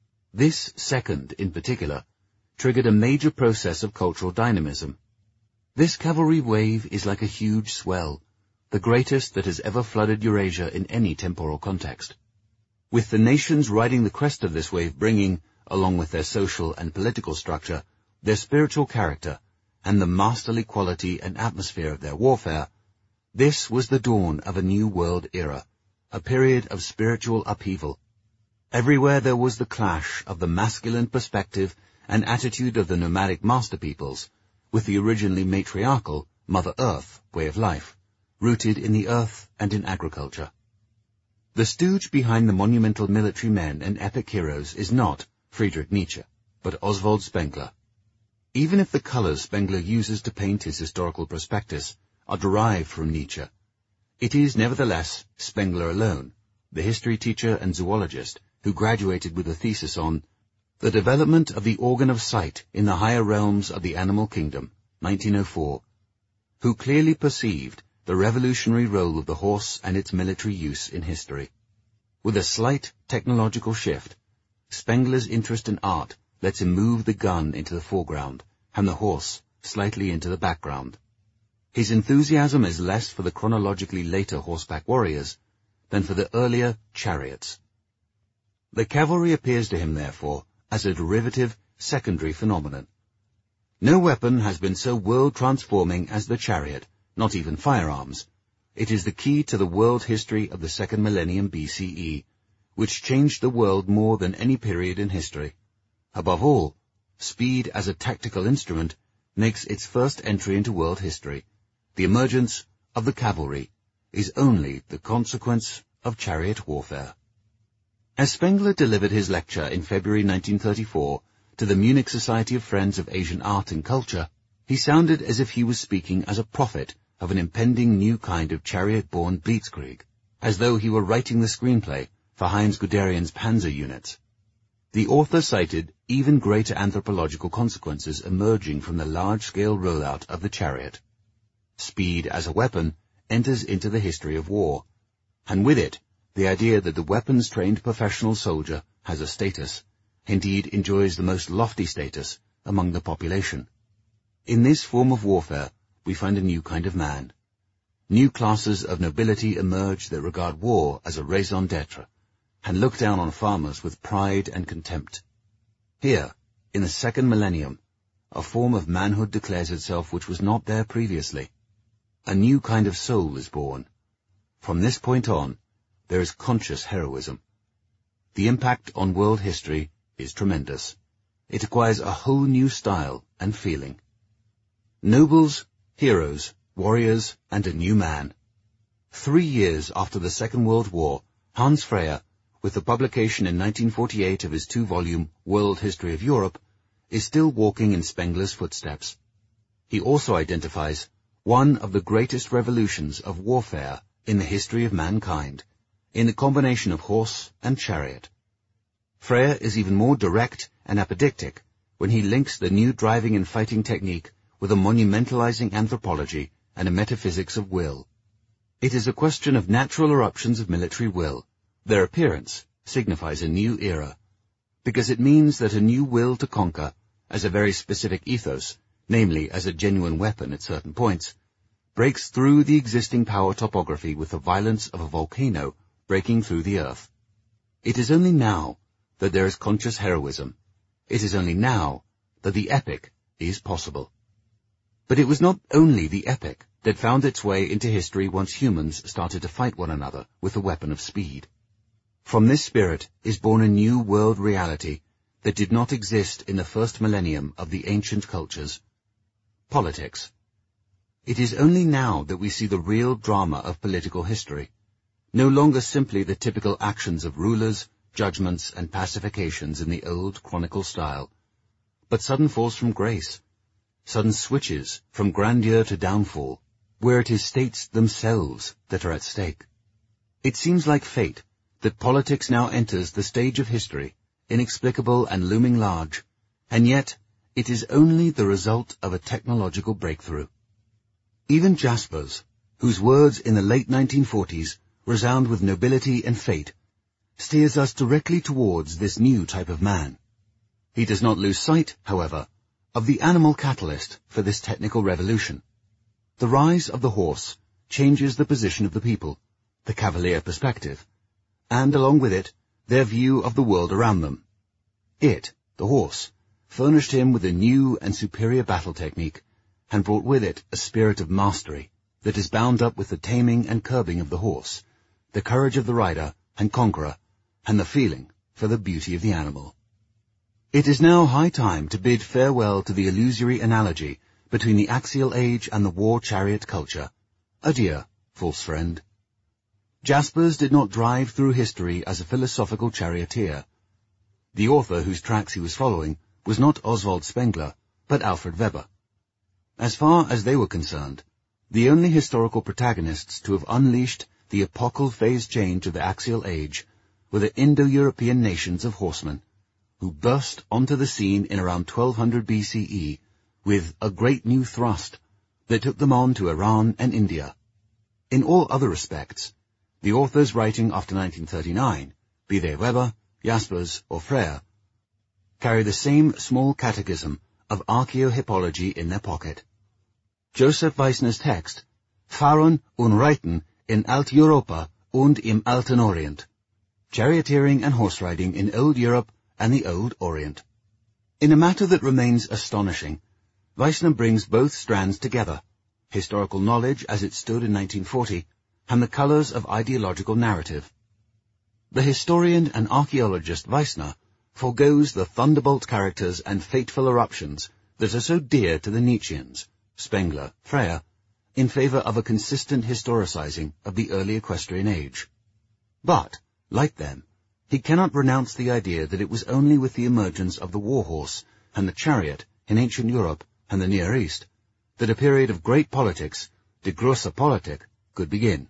This second, in particular, triggered a major process of cultural dynamism. This cavalry wave is like a huge swell, the greatest that has ever flooded Eurasia in any temporal context. With the nations riding the crest of this wave bringing, along with their social and political structure, their spiritual character, and the masterly quality and atmosphere of their warfare, this was the dawn of a new world era, a period of spiritual upheaval. Everywhere there was the clash of the masculine perspective and attitude of the nomadic master peoples with the originally matriarchal Mother Earth way of life, rooted in the earth and in agriculture. The stooge behind the monumental military men and epic heroes is not Friedrich Nietzsche, but Oswald Spengler. Even if the colors Spengler uses to paint his historical prospectus are derived from Nietzsche, it is nevertheless Spengler alone, the history teacher and zoologist who graduated with a thesis on The Development of the Organ of Sight in the Higher Realms of the Animal Kingdom, nineteen oh four, who clearly perceived the revolutionary role of the horse and its military use in history. With a slight technological shift, Spengler's interest in art lets him move the gun into the foreground and the horse slightly into the background. His enthusiasm is less for the chronologically later horseback warriors than for the earlier chariots. The cavalry appears to him, therefore, as a derivative, secondary phenomenon. No weapon has been so world-transforming as the chariot, not even firearms. It is the key to the world history of the second millennium B C E, which changed the world more than any period in history. Above all, speed as a tactical instrument makes its first entry into world history, the emergence of the cavalry is only the consequence of chariot warfare. As Spengler delivered his lecture in February nineteen thirty-four to the Munich Society of Friends of Asian Art and Culture, he sounded as if he was speaking as a prophet of an impending new kind of chariot-borne blitzkrieg, as though he were writing the screenplay for Heinz Guderian's Panzer units. The author cited even greater anthropological consequences emerging from the large-scale rollout of the chariot. Speed as a weapon enters into the history of war, and with it, the idea that the weapons-trained professional soldier has a status, indeed enjoys the most lofty status, among the population. In this form of warfare, we find a new kind of man. New classes of nobility emerge that regard war as a raison d'etre, and look down on farmers with pride and contempt. Here, in the second millennium, a form of manhood declares itself which was not there previously. A new kind of soul is born. From this point on, there is conscious heroism. The impact on world history is tremendous. It acquires a whole new style and feeling. Nobles, heroes, warriors, and a new man. Three years after the Second World War, Hans Freyer, with the publication in nineteen forty-eight of his two-volume World History of Europe, is still walking in Spengler's footsteps. He also identifies one of the greatest revolutions of warfare in the history of mankind, in the combination of horse and chariot. Freyer is even more direct and apodictic when he links the new driving and fighting technique with a monumentalizing anthropology and a metaphysics of will. It is a question of natural eruptions of military will. Their appearance signifies a new era, because it means that a new will to conquer, as a very specific ethos, namely as a genuine weapon at certain points, breaks through the existing power topography with the violence of a volcano breaking through the earth. It is only now that there is conscious heroism. It is only now that the epic is possible. But it was not only the epic that found its way into history once humans started to fight one another with the weapon of speed. From this spirit is born a new world reality that did not exist in the first millennium of the ancient cultures. Politics. It is only now that we see the real drama of political history, no longer simply the typical actions of rulers, judgments, and pacifications in the old chronicle style, but sudden falls from grace, sudden switches from grandeur to downfall, where it is states themselves that are at stake. It seems like fate that politics now enters the stage of history, inexplicable and looming large, and yet it is only the result of a technological breakthrough. Even Jaspers, whose words in the late nineteen forties resound with nobility and fate, steers us directly towards this new type of man. He does not lose sight, however, of the animal catalyst for this technical revolution. The rise of the horse changes the position of the people, the cavalier perspective, and along with it, their view of the world around them. It, the horse, furnished him with a new and superior battle technique, and brought with it a spirit of mastery that is bound up with the taming and curbing of the horse, the courage of the rider and conqueror, and the feeling for the beauty of the animal. It is now high time to bid farewell to the illusory analogy between the axial age and the war chariot culture. Adieu, false friend. Jaspers did not drive through history as a philosophical charioteer. The author whose tracks he was following was not Oswald Spengler, but Alfred Weber. As far as they were concerned, the only historical protagonists to have unleashed the epochal phase change of the axial age were the Indo-European nations of horsemen, who burst onto the scene in around twelve hundred B C E with a great new thrust that took them on to Iran and India. In all other respects, the authors writing after nineteen thirty-nine, be they Weber, Jaspers, or Freyer, carry the same small catechism of archaeohippology in their pocket. Joseph Weissner's text, Fahren und Reiten in Alt-Europa und im Alten Orient, charioteering and horse riding in Old Europe and the Old Orient. In a matter that remains astonishing, Weissner brings both strands together, historical knowledge as it stood in nineteen forty, and the colors of ideological narrative. The historian and archaeologist Weissner forgoes the thunderbolt characters and fateful eruptions that are so dear to the Nietzscheans, Spengler, Freyer, in favor of a consistent historicizing of the early equestrian age. But, like them, he cannot renounce the idea that it was only with the emergence of the war horse and the chariot in ancient Europe and the Near East that a period of great politics, de grosse Politik, could begin.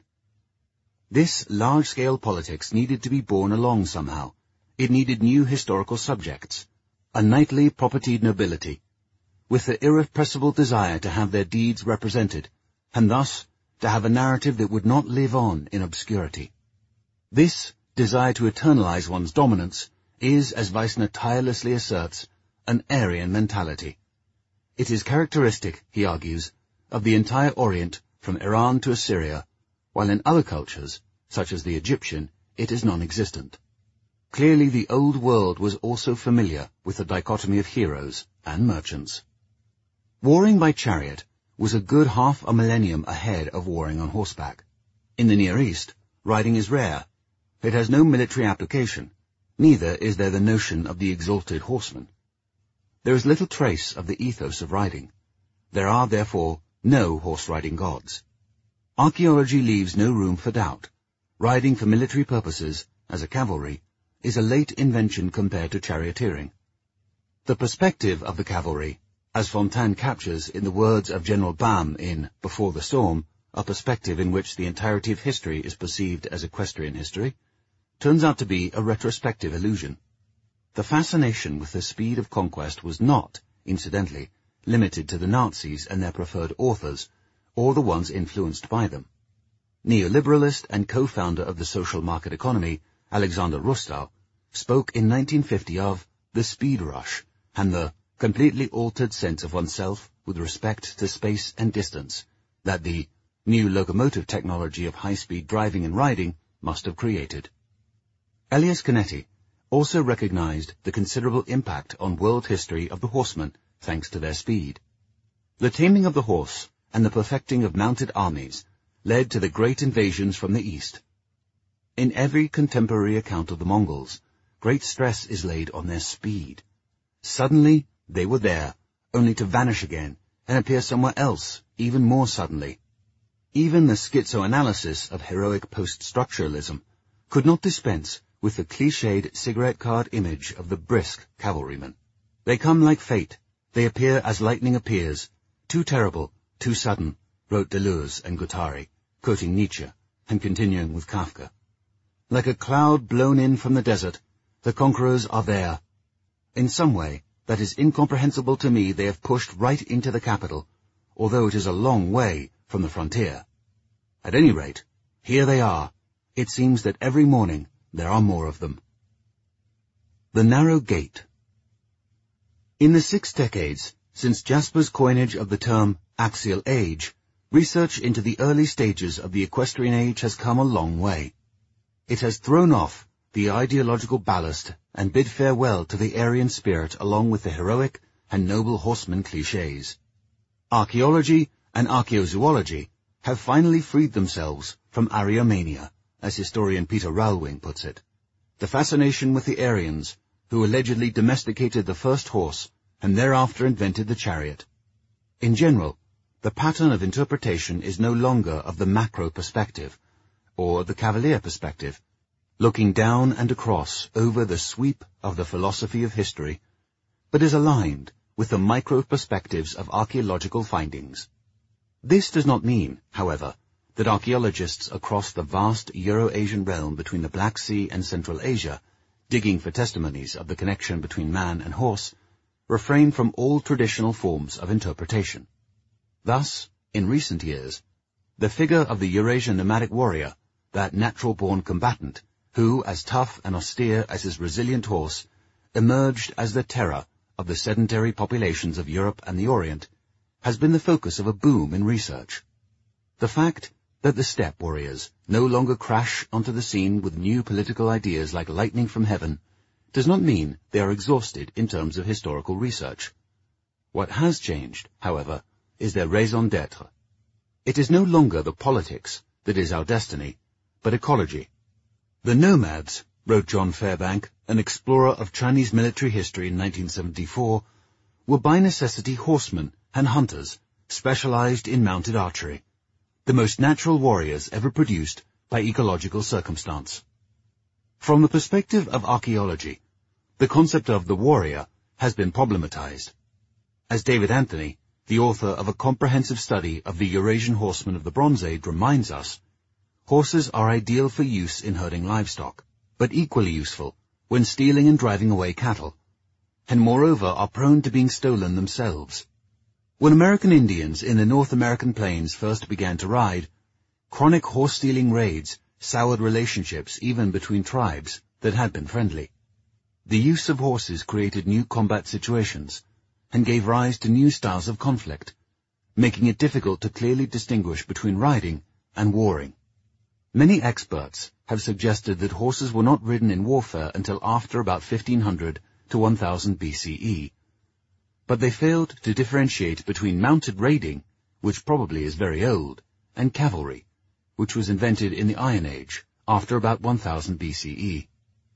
This large-scale politics needed to be borne along somehow. It needed new historical subjects, a knightly propertied nobility, with the irrepressible desire to have their deeds represented, and thus to have a narrative that would not live on in obscurity. This desire to eternalize one's dominance is, as Wiesner tirelessly asserts, an Aryan mentality. It is characteristic, he argues, of the entire Orient from Iran to Assyria, while in other cultures, such as the Egyptian, it is non-existent. Clearly the old world was also familiar with the dichotomy of heroes and merchants. Warring by chariot was a good half a millennium ahead of warring on horseback. In the Near East, riding is rare. It has no military application, neither is there the notion of the exalted horseman. There is little trace of the ethos of riding. There are, therefore, no horse-riding gods. Archaeology leaves no room for doubt. Riding for military purposes, as a cavalry, is a late invention compared to charioteering. The perspective of the cavalry, as Fontaine captures in the words of General Baum in Before the Storm, a perspective in which the entirety of history is perceived as equestrian history, turns out to be a retrospective illusion. The fascination with the speed of conquest was not, incidentally, limited to the Nazis and their preferred authors, or the ones influenced by them. Neoliberalist and co-founder of the social market economy, Alexander Rustow, spoke in nineteen fifty of the speed rush and the completely altered sense of oneself with respect to space and distance that the new locomotive technology of high-speed driving and riding must have created. Elias Canetti also recognized the considerable impact on world history of the horsemen thanks to their speed. The taming of the horse and the perfecting of mounted armies led to the great invasions from the east. In every contemporary account of the Mongols, great stress is laid on their speed. Suddenly, they were there, only to vanish again and appear somewhere else, even more suddenly. Even the schizoanalysis of heroic post-structuralism could not dispense with the cliched cigarette card image of the brisk cavalryman. They come like fate. They appear as lightning appears, too terrible, too sudden, wrote Deleuze and Guattari, quoting Nietzsche, and continuing with Kafka. Like a cloud blown in from the desert, the conquerors are there. In some way that is incomprehensible to me, they have pushed right into the capital, although it is a long way from the frontier. At any rate, here they are. It seems that every morning there are more of them. The Narrow Gate. In the six decades since Jasper's coinage of the term axial age, research into the early stages of the equestrian age has come a long way. It has thrown off the ideological ballast and bid farewell to the Aryan spirit along with the heroic and noble horseman clichés. Archaeology and archaeozoology have finally freed themselves from Aryomania, as historian Peter Rauwing puts it, the fascination with the Aryans, who allegedly domesticated the first horse and thereafter invented the chariot. In general, the pattern of interpretation is no longer of the macro perspective, or the cavalier perspective, looking down and across over the sweep of the philosophy of history, but is aligned with the micro perspectives of archaeological findings. This does not mean, however, that archaeologists across the vast Euro-Asian realm between the Black Sea and Central Asia, digging for testimonies of the connection between man and horse, refrain from all traditional forms of interpretation. Thus, in recent years, the figure of the Eurasian nomadic warrior, that natural-born combatant, who, as tough and austere as his resilient horse, emerged as the terror of the sedentary populations of Europe and the Orient, has been the focus of a boom in research. The fact that the steppe warriors no longer crash onto the scene with new political ideas like lightning from heaven does not mean they are exhausted in terms of historical research. What has changed, however, is their raison d'être. It is no longer the politics that is our destiny, but ecology. The nomads, wrote John Fairbank, an explorer of Chinese military history in nineteen seventy-four, were by necessity horsemen and hunters, specialized in mounted archery, the most natural warriors ever produced by ecological circumstance. From the perspective of archaeology, the concept of the warrior has been problematized. As David Anthony, the author of a comprehensive study of the Eurasian horsemen of the Bronze Age, reminds us, horses are ideal for use in herding livestock, but equally useful when stealing and driving away cattle, and moreover are prone to being stolen themselves. When American Indians in the North American plains first began to ride, chronic horse-stealing raids soured relationships even between tribes that had been friendly. The use of horses created new combat situations and gave rise to new styles of conflict, making it difficult to clearly distinguish between riding and warring. Many experts have suggested that horses were not ridden in warfare until after about fifteen hundred to one thousand B C E, but they failed to differentiate between mounted raiding, which probably is very old, and cavalry, which was invented in the Iron Age, after about one thousand B C E.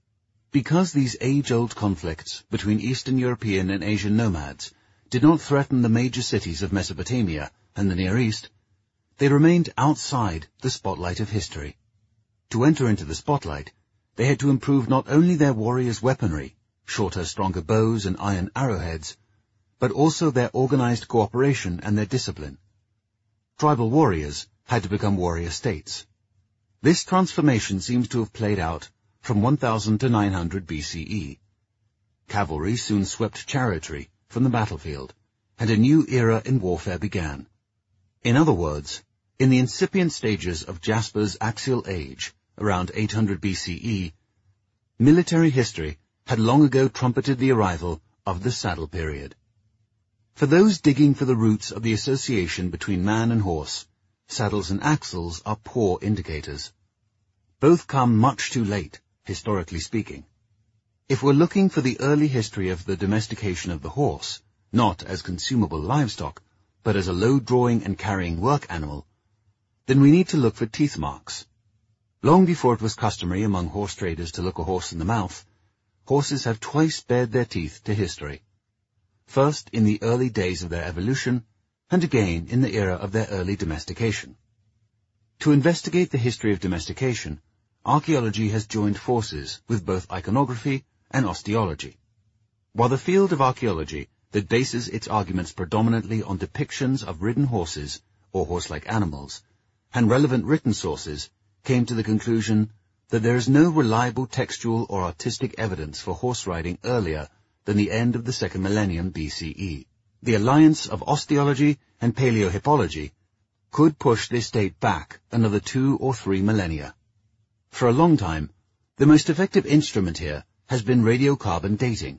Because these age-old conflicts between Eastern European and Asian nomads did not threaten the major cities of Mesopotamia and the Near East, they remained outside the spotlight of history. To enter into the spotlight, they had to improve not only their warriors' weaponry, shorter, stronger bows and iron arrowheads, but also their organized cooperation and their discipline. Tribal warriors had to become warrior states. This transformation seems to have played out from one thousand to nine hundred B C E. Cavalry soon swept chariotry from the battlefield, and a new era in warfare began. In other words, in the incipient stages of Jasper's axial age, around eight hundred B C E, military history had long ago trumpeted the arrival of the saddle period. For those digging for the roots of the association between man and horse, saddles and axles are poor indicators. Both come much too late, historically speaking. If we're looking for the early history of the domestication of the horse, not as consumable livestock, but as a load-drawing and carrying work animal, then we need to look for teeth marks. Long before it was customary among horse traders to look a horse in the mouth, horses have twice bared their teeth to history. First in the early days of their evolution, and again in the era of their early domestication. To investigate the history of domestication, archaeology has joined forces with both iconography and osteology. While the field of archaeology that bases its arguments predominantly on depictions of ridden horses or horse-like animals, and relevant written sources, came to the conclusion that there is no reliable textual or artistic evidence for horse riding earlier than the end of the second millennium B C E. The alliance of osteology and paleohippology could push this date back another two or three millennia. For a long time, the most effective instrument here has been radiocarbon dating.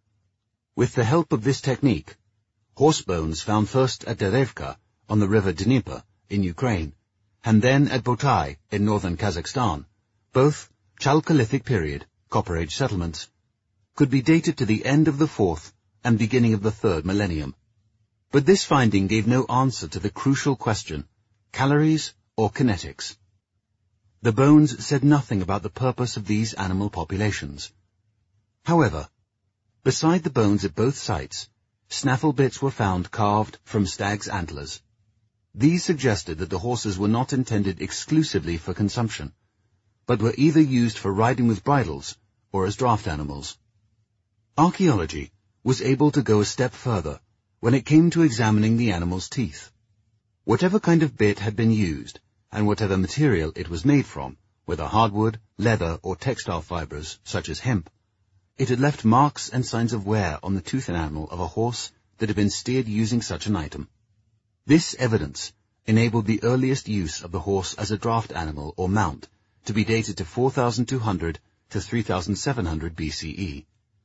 With the help of this technique, horse bones found first at Derevka on the river Dnieper in Ukraine, and then at Botai in northern Kazakhstan, both Chalcolithic period, Copper Age settlements, could be dated to the end of the fourth and beginning of the third millennium. But this finding gave no answer to the crucial question, calories or kinetics. The bones said nothing about the purpose of these animal populations. However, beside the bones at both sites, snaffle bits were found carved from stags' antlers. These suggested that the horses were not intended exclusively for consumption, but were either used for riding with bridles or as draft animals. Archaeology was able to go a step further when it came to examining the animal's teeth. Whatever kind of bit had been used, and whatever material it was made from, whether hardwood, leather, or textile fibers, such as hemp, it had left marks and signs of wear on the tooth enamel of a horse that had been steered using such an item. This evidence enabled the earliest use of the horse as a draft animal or mount to be dated to four thousand two hundred to three thousand seven hundred B C E.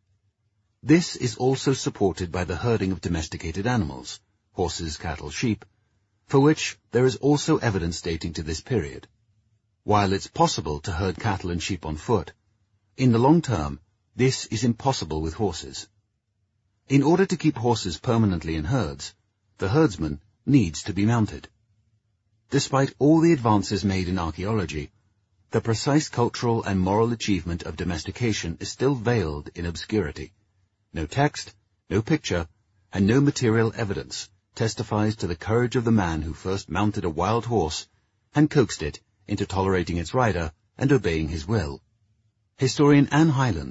This is also supported by the herding of domesticated animals, horses, cattle, sheep, for which there is also evidence dating to this period. While it's possible to herd cattle and sheep on foot, in the long term, this is impossible with horses. In order to keep horses permanently in herds, the herdsman needs to be mounted. Despite all the advances made in archaeology, the precise cultural and moral achievement of domestication is still veiled in obscurity. No text, no picture, and no material evidence testifies to the courage of the man who first mounted a wild horse and coaxed it into tolerating its rider and obeying his will. Historian Anne Hyland